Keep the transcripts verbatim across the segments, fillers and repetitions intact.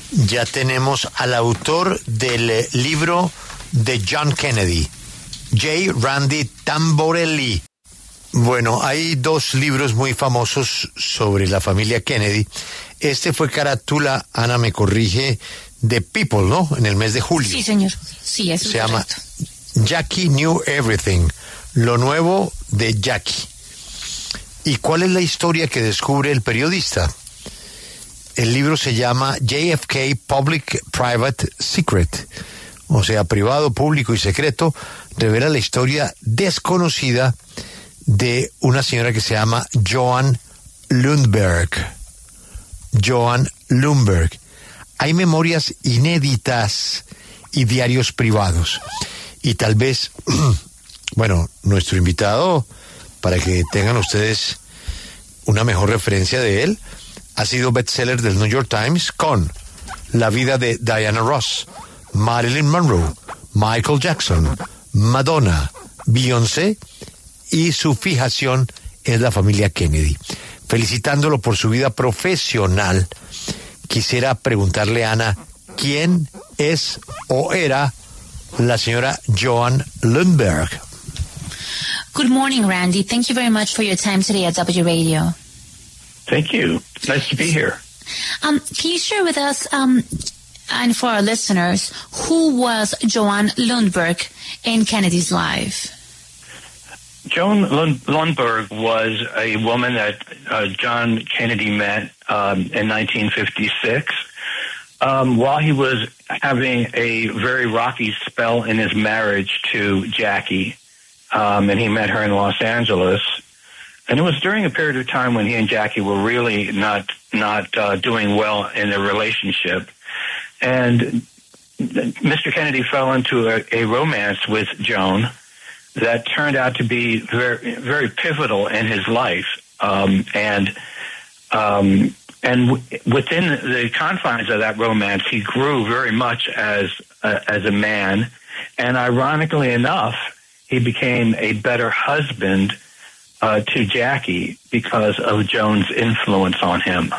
ya tenemos al autor del libro de John Kennedy, J. Randy Tamborelli. Bueno, hay dos libros muy famosos sobre la familia Kennedy. Este fue carátula, Ana me corrige, de People, ¿no? En el mes de julio. Sí, señor. Sí, eso se es llama correcto. Jackie Knew Everything, lo nuevo de Jackie. ¿Y cuál es la historia que descubre el periodista? El libro se llama J F K Public Private Secret, o sea, privado, público y secreto. Revela la historia desconocida de una señora que se llama Joan Lundberg. Joan Lundberg. Hay memorias inéditas y diarios privados. Y tal vez, bueno, nuestro invitado, para que tengan ustedes una mejor referencia de él, ha sido bestseller del New York Times con La vida de Diana Ross, Marilyn Monroe, Michael Jackson, Madonna, Beyoncé, y su fijación es la familia Kennedy. Felicitándolo por su vida profesional, quisiera preguntarle a Ana, ¿quién es o era la señora Joan Lundberg? Good morning, Randy. Thank you very much for your time today at W Radio. Thank you. Nice to be here. Um, can you share with us, um, and for our listeners, who was Joan Lundberg in Kennedy's life? Joan Lund- Lundberg was a woman that uh, John Kennedy met um, in nineteen fifty-six um, while he was having a very rocky spell in his marriage to Jackie, um, and he met her in Los Angeles. And it was during a period of time when he and Jackie were really not not uh, doing well in their relationship. And Mister Kennedy fell into a, a romance with Joan that turned out to be very, very pivotal in his life. Um, and um, and w- within the confines of that romance, he grew very much as a, as a man. And ironically enough, he became a better husband Uh, to Jackie because of Joan's influence on him.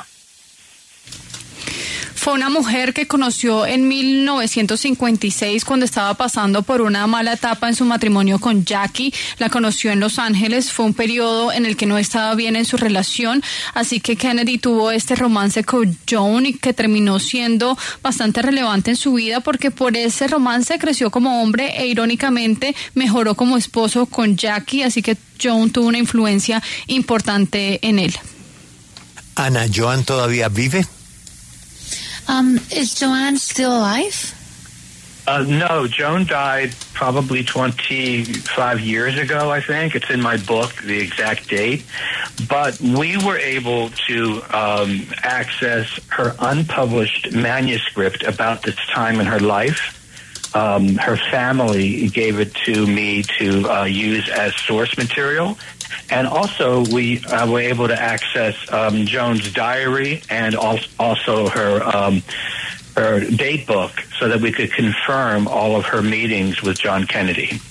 Fue una mujer que conoció en mil novecientos cincuenta y seis cuando estaba pasando por una mala etapa en su matrimonio con Jackie. La conoció en Los Ángeles. Fue un periodo en el que no estaba bien en su relación, así que Kennedy tuvo este romance con Joan y que terminó siendo bastante relevante en su vida porque por ese romance creció como hombre e irónicamente mejoró como esposo con Jackie, así que Joan tuvo una influencia importante en él. Ana, ¿Joan todavía vive? Um, is Joan still alive? Uh, no, Joan died probably twenty-five years ago, I think. It's in my book, the exact date. But we were able to um, access her unpublished manuscript about this time in her life. Um, her family gave it to me to uh, use as source material. And also we uh, were able to access um, Joan's diary and al- also her um, her date book so that we could confirm all of her meetings with John Kennedy.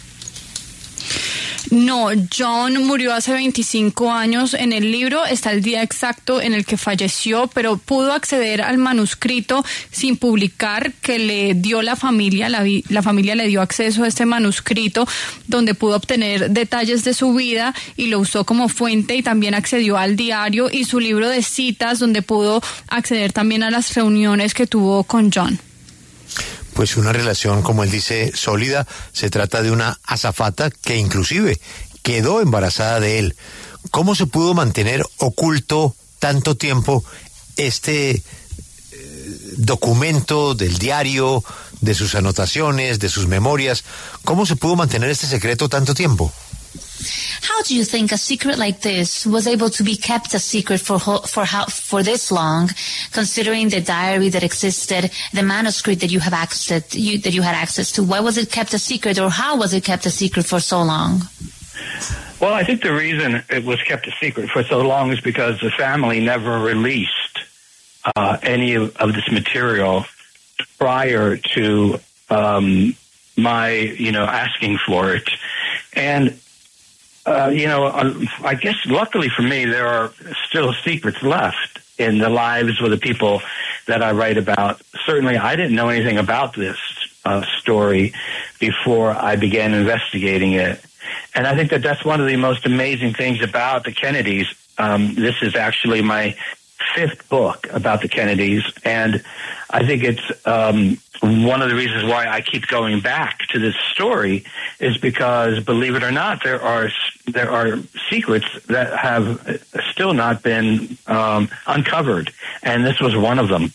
No, John murió hace veinticinco años. En el libro está el día exacto en el que falleció, pero pudo acceder al manuscrito sin publicar que le dio la familia. La, vi- la familia le dio acceso a este manuscrito donde pudo obtener detalles de su vida y lo usó como fuente y también accedió al diario y su libro de citas donde pudo acceder también a las reuniones que tuvo con John. Pues una relación, como él dice, sólida. Se trata de una azafata que inclusive quedó embarazada de él. ¿Cómo se pudo mantener oculto tanto tiempo este eh, documento del diario, de sus anotaciones, de sus memorias? ¿Cómo se pudo mantener este secreto tanto tiempo? How do you think a secret like this was able to be kept a secret for ho- for how for this long, considering the diary that existed, the manuscript that you have access you, that you had access to? Why was it kept a secret, or how was it kept a secret for so long? Well, I think the reason it was kept a secret for so long is because the family never released uh, any of, of this material prior to um, my, you know, asking for it. And Uh, you know, I guess luckily for me, there are still secrets left in the lives of the people that I write about. Certainly, I didn't know anything about this uh, story before I began investigating it. And I think that that's one of the most amazing things about the Kennedys. Um, this is actually my fifth book about the Kennedys, and I think it's um, one of the reasons why I keep going back to this story is because, believe it or not, there are there are secrets that have still not been um, uncovered, and this was one of them.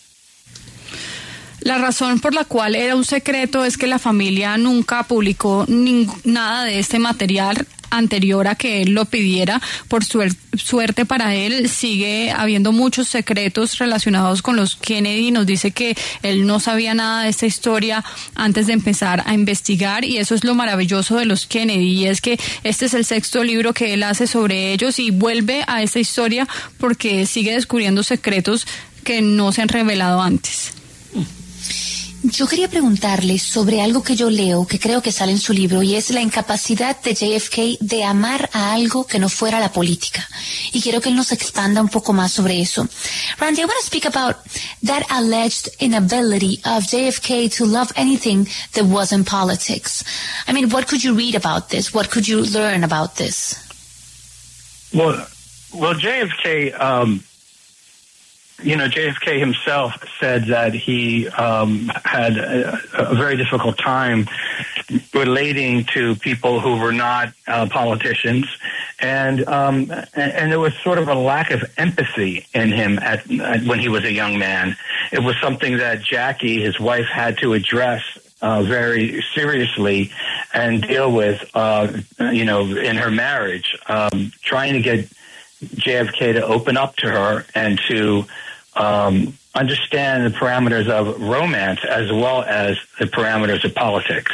La razón por la cual era un secreto es que la familia nunca publicó ning- nada de este material anterior a que él lo pidiera. Por suer- suerte para él, sigue habiendo muchos secretos relacionados con los Kennedy. Nos dice que él no sabía nada de esta historia antes de empezar a investigar, y eso es lo maravilloso de los Kennedy, y es que este es el sexto libro que él hace sobre ellos y vuelve a esta historia porque sigue descubriendo secretos que no se han revelado antes. Yo quería preguntarle sobre algo que yo leo, que creo que sale en su libro, y es la incapacidad de J F K de amar a algo que no fuera la política. Y quiero que él nos expanda un poco más sobre eso. Randy, I want to speak about that alleged inability of J F K to love anything that wasn't politics. I mean, what could you read about this? What could you learn about this? Well, well, J F K, um, you know, J F K himself said that he um, had a, a very difficult time relating to people who were not uh, politicians, and, um, and and there was sort of a lack of empathy in him at, at when he was a young man. It was something that Jackie, his wife, had to address uh, very seriously and deal with, uh, you know, in her marriage, um, trying to get J F K to open up to her and to um, understand the parameters of romance as well as the parameters of politics.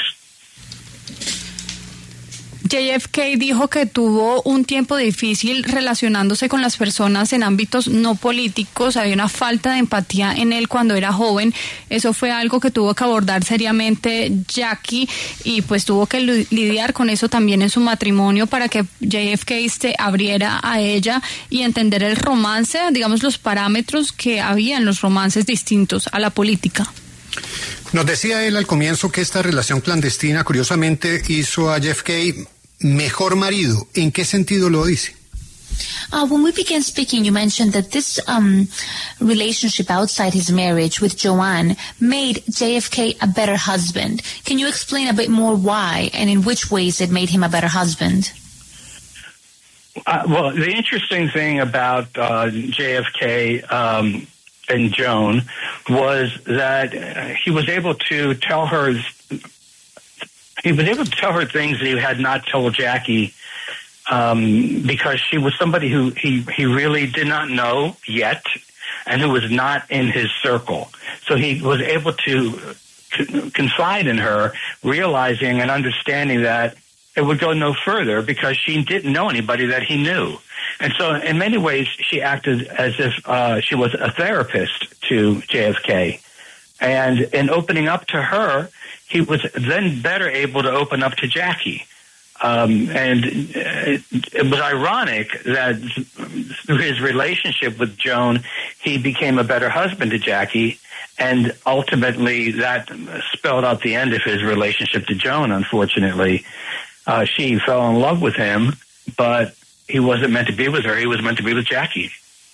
J F K dijo que tuvo un tiempo difícil relacionándose con las personas en ámbitos no políticos. Había una falta de empatía en él cuando era joven. Eso fue algo que tuvo que abordar seriamente Jackie, y pues tuvo que lidiar con eso también en su matrimonio para que J F K se abriera a ella y entender el romance, digamos los parámetros que había en los romances distintos a la política. Nos decía él al comienzo que esta relación clandestina curiosamente hizo a J F K mejor marido. ¿En qué sentido lo dice? Uh, when we began speaking, you mentioned that this um, relationship outside his marriage with Joanne made J F K a better husband. Can you explain a bit more why and in which ways it made him a better husband? Uh, well, the interesting thing about uh, J F K um, and Joan was that he was able to tell her he was able to tell her things that he had not told Jackie, um, because she was somebody who he, he really did not know yet and who was not in his circle. So he was able to confide in her, realizing and understanding that it would go no further because she didn't know anybody that he knew. And so in many ways, she acted as if uh, she was a therapist to J F K. And in opening up to her, he was then better able to open up to Jackie. Um, and it, it was ironic that through his relationship with Joan, he became a better husband to Jackie. And ultimately, that spelled out the end of his relationship to Joan, unfortunately. Uh, she fell in love with him, but he wasn't meant to be with her. He was meant to be with Jackie.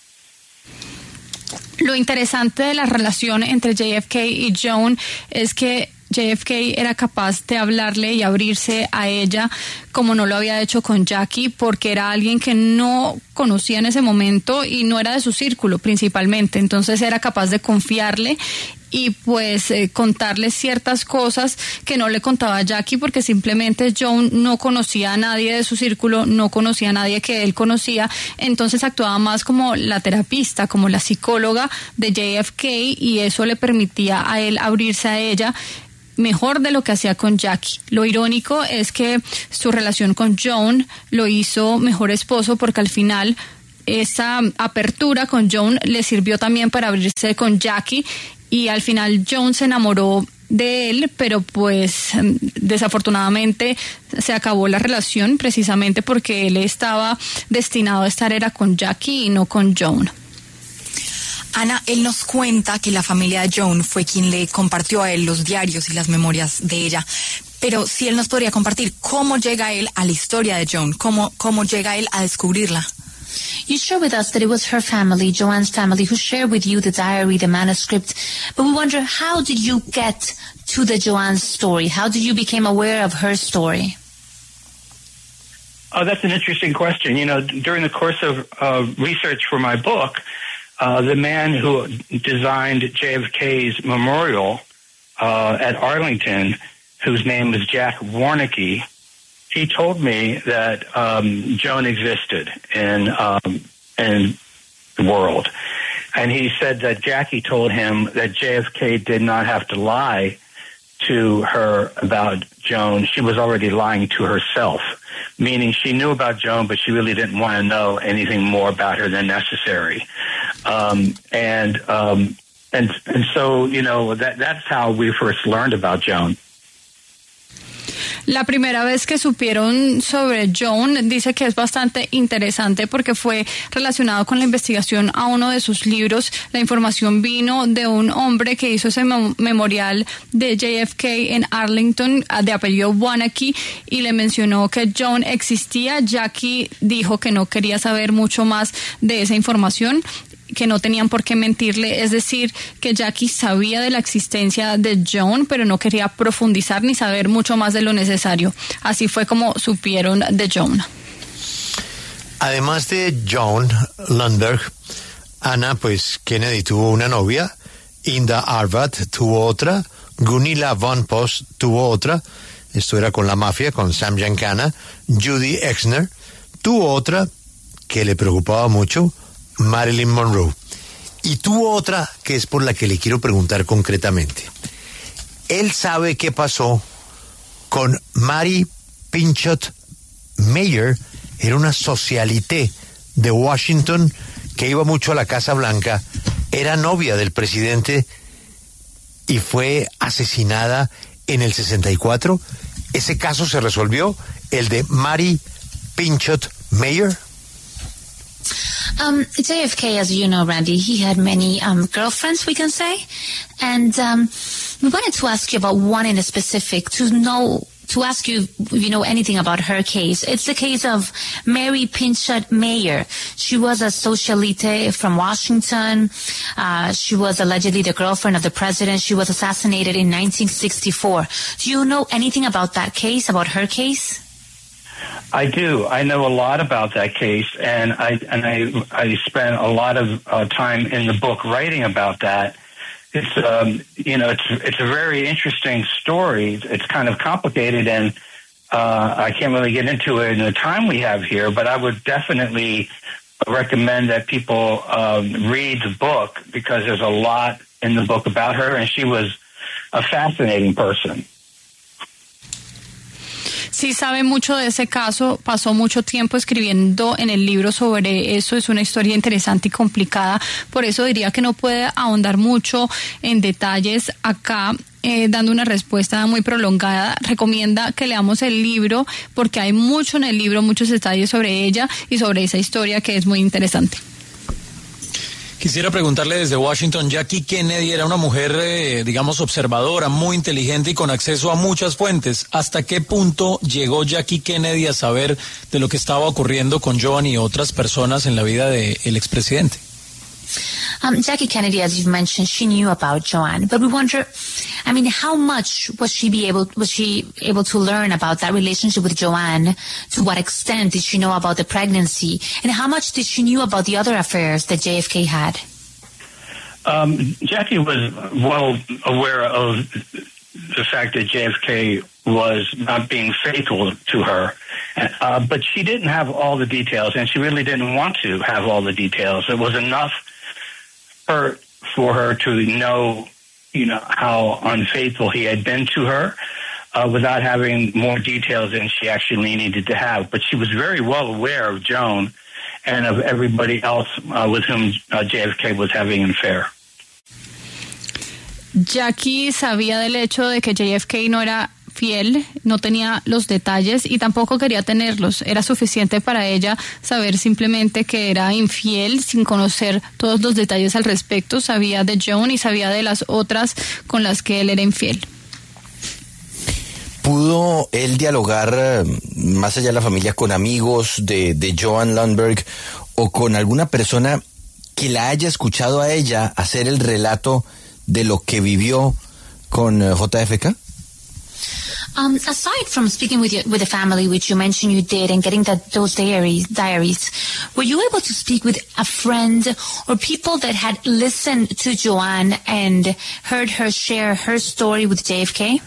Lo interesante de la relación entre J F K y Joan es que J F K era capaz de hablarle y abrirse a ella como no lo había hecho con Jackie, porque era alguien que no conocía en ese momento y no era de su círculo principalmente. Entonces era capaz de confiarle y pues eh, contarle ciertas cosas que no le contaba a Jackie, porque simplemente Joan no conocía a nadie de su círculo, no conocía a nadie que él conocía. Entonces actuaba más como la terapista, como la psicóloga de J F K, y eso le permitía a él abrirse a ella mejor de lo que hacía con Jackie. Lo irónico es que su relación con Joan lo hizo mejor esposo, porque al final esa apertura con Joan le sirvió también para abrirse con Jackie, y al final Joan se enamoró de él, pero pues desafortunadamente se acabó la relación precisamente porque él estaba destinado a estar era con Jackie y no con Joan. Ana, él nos cuenta que la familia de Joan fue quien le compartió a él los diarios y las memorias de ella. Pero si él nos podría compartir cómo llega él a la historia de Joan, cómo, cómo llega él a descubrirla. You share with us that it was her family, Joanne's family, who shared with you the diary, the manuscript. But we wonder, how did you get to the Joanne's story? How did you become aware of her story? Oh, that's an interesting question. You know, during the course of uh, research for my book, uh, the man who designed J F K's memorial uh, at Arlington, whose name is Jack Warneke, he told me that um, Joan existed in um, in the world. And he said that Jackie told him that J F K did not have to lie to her about Joan. She was already lying to herself, meaning she knew about Joan, but she really didn't want to know anything more about her than necessary. Um, and, um, and, and so, you know, that, that's how we first learned about Joan. La primera vez que supieron sobre Joan, dice que es bastante interesante porque fue relacionado con la investigación a uno de sus libros. La información vino de un hombre que hizo ese memorial de J F K en Arlington, de apellido Warneke, y le mencionó que Joan existía. Jackie dijo que no quería saber mucho más de esa información, que no tenían por qué mentirle, es decir, que Jackie sabía de la existencia de Joan, pero no quería profundizar ni saber mucho más de lo necesario. Así fue como supieron de Joan. Además de Joan Lundberg, Ana, pues Kennedy tuvo una novia, Inda Arvad tuvo otra, Gunilla von Post tuvo otra, esto era con la mafia, con Sam Giancana, Judy Exner, tuvo otra que le preocupaba mucho, Marilyn Monroe. Y tuvo otra que es por la que le quiero preguntar concretamente. Él sabe qué pasó con Mary Pinchot Mayer, era una socialité de Washington que iba mucho a la Casa Blanca, era novia del presidente y fue asesinada en el sesenta y cuatro. ¿Ese caso se resolvió, el de Mary Pinchot Mayer? Um, J F K, as you know, Randy, he had many um, girlfriends, we can say. And um, we wanted to ask you about one in specific, to know, to ask you if you know anything about her case. It's the case of Mary Pinchot Mayer. She was a socialite from Washington. Uh, she was allegedly the girlfriend of the president. She was assassinated in nineteen sixty-four. Do you know anything about that case, about her case? I do. I know a lot about that case, and I and I I spent a lot of uh, time in the book writing about that. It's um you know it's it's a very interesting story. It's kind of complicated, and uh, I can't really get into it in the time we have here. But I would definitely recommend that people um, read the book, because there's a lot in the book about her, and she was a fascinating person. Sí sabe mucho de ese caso, pasó mucho tiempo escribiendo en el libro sobre eso, es una historia interesante y complicada, por eso diría que no puede ahondar mucho en detalles acá, eh, dando una respuesta muy prolongada. Recomienda que leamos el libro porque hay mucho en el libro, muchos detalles sobre ella y sobre esa historia que es muy interesante. Quisiera preguntarle desde Washington, Jackie Kennedy era una mujer, eh, digamos, observadora, muy inteligente y con acceso a muchas fuentes. ¿Hasta qué punto llegó Jackie Kennedy a saber de lo que estaba ocurriendo con Joan y otras personas en la vida del expresidente? Um, Jackie Kennedy, as you've mentioned, she knew about Joan, but we wonder, I mean, how much was she be able, was she able to learn about that relationship with Joan? To what extent did she know about the pregnancy? And how much did she knew about the other affairs that J F K had? Um, Jackie was well aware of the fact that J F K was not being faithful to her, uh, but she didn't have all the details, and she really didn't want to have all the details. It was enough for, for her to know, you know, how unfaithful he had been to her, uh, without having more details than she actually needed to have. But she was very well aware of Joan and of everybody else uh, with whom uh, J F K was having an affair. Jackie sabía del hecho de que J F K no era infiel, no tenía los detalles y tampoco quería tenerlos. Era suficiente para ella saber simplemente que era infiel sin conocer todos los detalles al respecto. Sabía de Joan y sabía de las otras con las que él era infiel. ¿Pudo él dialogar más allá de la familia con amigos de, de Joan Lundberg o con alguna persona que la haya escuchado a ella hacer el relato de lo que vivió con uh, J F K? Um, aside from speaking with your, with the family, which you mentioned you did, and getting that those diaries, diaries, were you able to speak with a friend or people that had listened to Joan and heard her share her story with J F K?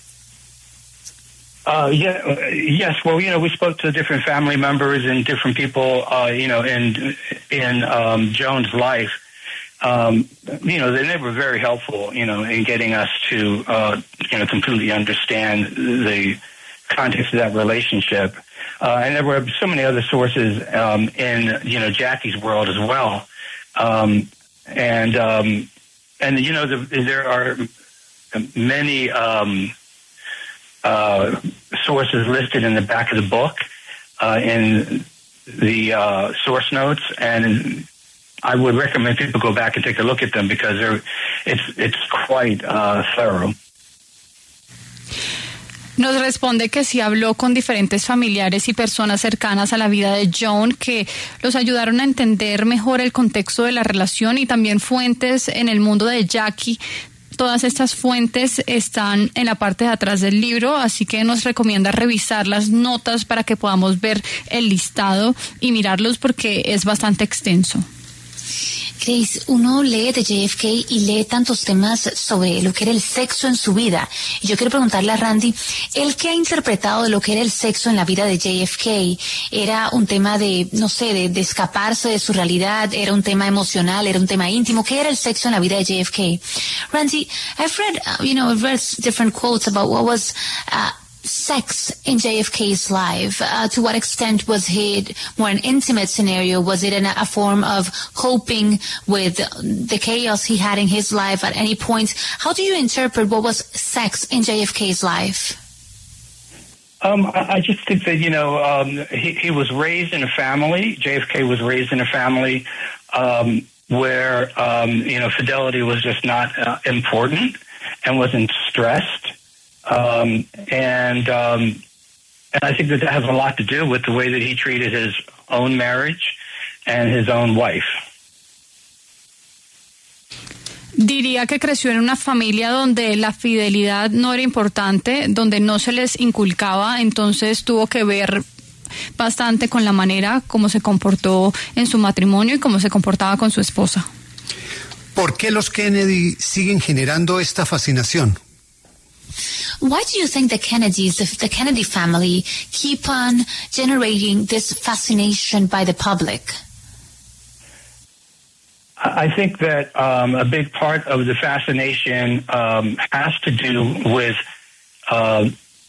Uh, yeah, uh, yes. Well, you know, we spoke to different family members and different people, uh, you know, in in um, Joan's life. Um, you know, they, they were very helpful, you know, in getting us to, uh, you know, completely understand the context of that relationship. Uh, and there were so many other sources um, in, you know, Jackie's world as well. Um, and, um, and you know, the, there are many um, uh, sources listed in the back of the book, uh, in the uh, source notes, and I would recommend people go back and take a look at them because they're, it's it's quite uh, thorough. Nos responde que sí habló con diferentes familiares y personas cercanas a la vida de Joan que los ayudaron a entender mejor el contexto de la relación y también fuentes en el mundo de Jackie. Todas estas fuentes están en la parte de atrás del libro, así que nos recomienda revisar las notas para que podamos ver el listado y mirarlos porque es bastante extenso. Grace, uno lee de J F K y lee tantos temas sobre lo que era el sexo en su vida. Y yo quiero preguntarle a Randy, ¿él qué ha interpretado de lo que era el sexo en la vida de J F K? ¿Era un tema de, no sé, de, de escaparse de su realidad? ¿Era un tema emocional? ¿Era un tema íntimo? ¿Qué era el sexo en la vida de J F K? Randy, I've read, uh, you know, I've read different quotes about what was uh, sex in J F K's life. Uh, to what extent was it more an intimate scenario? Was it an, a form of coping with the chaos he had in his life at any point? How do you interpret what was sex in J F K's life? Um, I, I just think that, you know, um, he, he was raised in a family. J F K was raised in a family um, where, um, you know, fidelity was just not uh, important and wasn't stressed. Um, and, um, and I think that that has a lot to do with the way that he treated his own marriage and his own wife. Diría que creció en una familia donde la fidelidad no era importante, donde no se les inculcaba, entonces tuvo que ver bastante con la manera como se comportó en su matrimonio y cómo se comportaba con su esposa. ¿Por qué los Kennedy siguen generando esta fascinación? Why do you think the Kennedys, the, the Kennedy family, keep on generating this fascination by the public? I think that um, a big part of the fascination um, has to do with uh,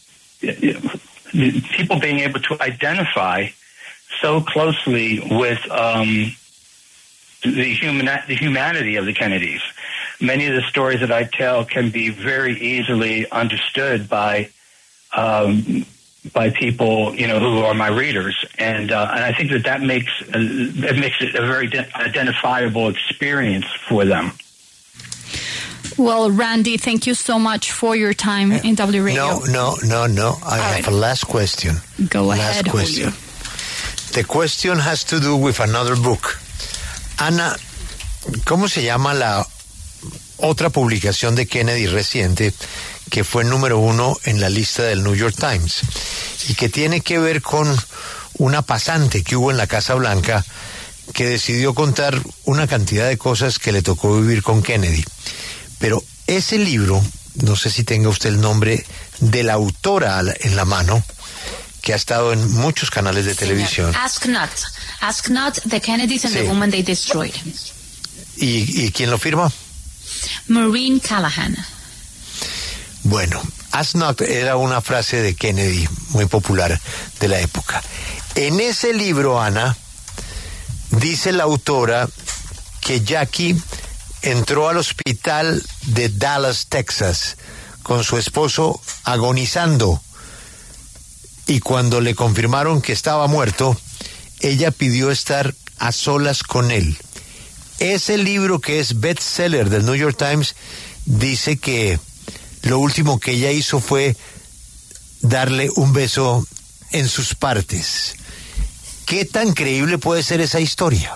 people being able to identify so closely with um, the human the humanity of the Kennedys. Many of the stories that I tell can be very easily understood by um, by people, you know, who are my readers, and uh, and I think that that makes uh, it makes it a very de- identifiable experience for them. Well, Randy, thank you so much for your time in W Radio. No, no, no, no. I All have right. a last question. Go last ahead, question. Julio. The question has to do with another book. Ana, ¿cómo se llama la otra publicación de Kennedy reciente que fue número uno en la lista del New York Times y que tiene que ver con una pasante que hubo en la Casa Blanca que decidió contar una cantidad de cosas que le tocó vivir con Kennedy? Pero ese libro, no sé si tenga usted el nombre de la autora en la mano, que ha estado en muchos canales de televisión. Ask Not. Ask Not, The Kennedys and Sí. the Woman They Destroyed. ¿Y, y quién lo firma? Maureen Callahan. Bueno, Ask Not era una frase de Kennedy muy popular de la época. En ese libro, Ana, dice la autora que Jackie entró al hospital de Dallas, Texas, con su esposo agonizando, y cuando le confirmaron que estaba muerto, ella pidió estar a solas con él. Ese libro, que es bestseller del New York Times, dice que lo último que ella hizo fue darle un beso en sus partes. ¿Qué tan creíble puede ser esa historia?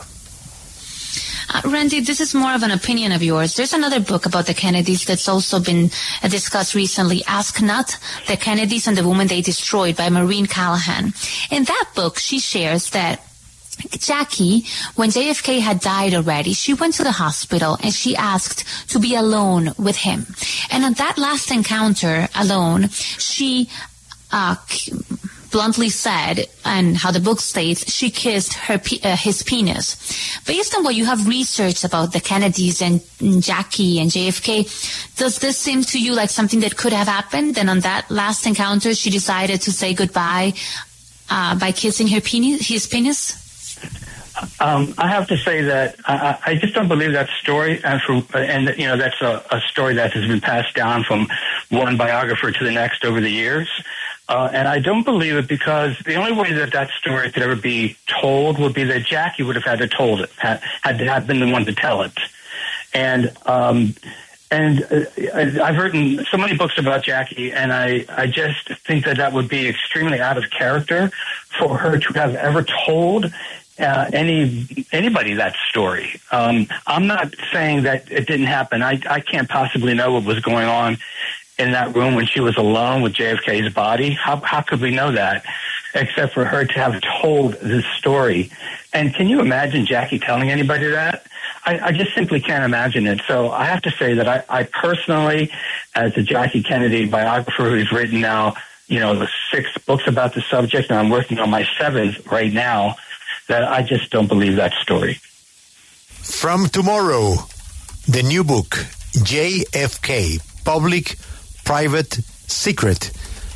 Uh, Randy, this is more of an opinion of yours. There's another book about the Kennedys that's also been uh, discussed recently, Ask Not, The Kennedys and the Woman They Destroyed, by Maureen Callahan. In that book, she shares that Jackie, when J F K had died already, she went to the hospital and she asked to be alone with him. And on that last encounter alone, she uh, bluntly said, and how the book states, she kissed her uh, his penis. Based on what you have researched about the Kennedys and Jackie and J F K, does this seem to you like something that could have happened? And on that last encounter, she decided to say goodbye uh, by kissing her penis, his penis? Um, I have to say that I, I just don't believe that story, and for, and you know that's a, a story that has been passed down from one biographer to the next over the years, uh, and I don't believe it because the only way that that story could ever be told would be that Jackie would have had to told it, had, had to have been the one to tell it, and um, and uh, I've written so many books about Jackie, and I I just think that that would be extremely out of character for her to have ever told Uh, any anybody that story. Um, I'm not saying that it didn't happen. I, I can't possibly know what was going on in that room when she was alone with J F K's body. How how could we know that, except for her to have told this story? And can you imagine Jackie telling anybody that? I, I just simply can't imagine it. So I have to say that I, I personally, as a Jackie Kennedy biographer who's written now, you know, the six books about the subject, and I'm working on my seventh right now, that I just don't believe that story. From tomorrow, the new book, J F K, Public, Private, Secret.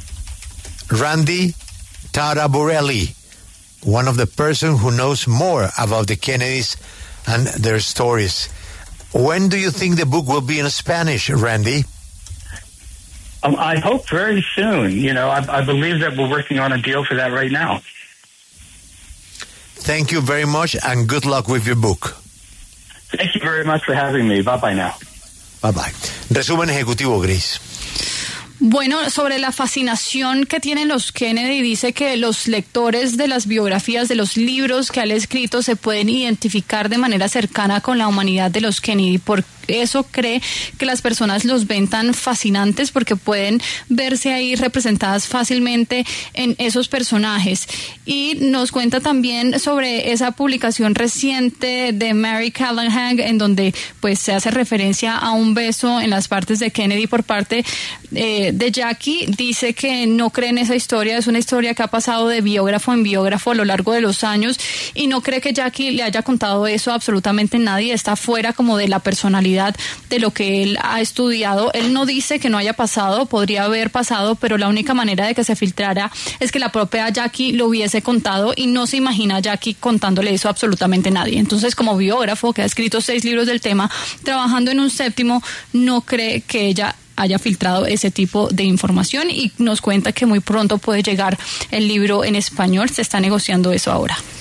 Randy Taraborelli, one of the person who knows more about the Kennedys and their stories. When do you think the book will be in Spanish, Randy? Um, I hope very soon. You know, I, I believe that we're working on a deal for that right now. Thank you very much and good luck with your book. Thank you very much for having me. Bye-bye now. Bye-bye. Resumen ejecutivo, Grace. Bueno, sobre la fascinación que tienen los Kennedy, dice que los lectores de las biografías, de los libros que han escrito, se pueden identificar de manera cercana con la humanidad de los Kennedy. Por eso cree que las personas los ven tan fascinantes porque pueden verse ahí representadas fácilmente en esos personajes. Y nos cuenta también sobre esa publicación reciente de Mary Callahan, en donde pues se hace referencia a un beso en las partes de Kennedy por parte eh, de Jackie. Dice que no cree en esa historia, es una historia que ha pasado de biógrafo en biógrafo a lo largo de los años, y no cree que Jackie le haya contado eso a absolutamente nadie. Está fuera como de la personalidad de lo que él ha estudiado. Él no dice que no haya pasado, podría haber pasado, pero la única manera de que se filtrara es que la propia Jackie lo hubiese contado, y no se imagina a Jackie contándole eso a absolutamente nadie. Entonces, como biógrafo que ha escrito seis libros del tema, trabajando en un séptimo, no cree que ella haya filtrado ese tipo de información, y nos cuenta que muy pronto puede llegar el libro en español. Se está negociando eso ahora.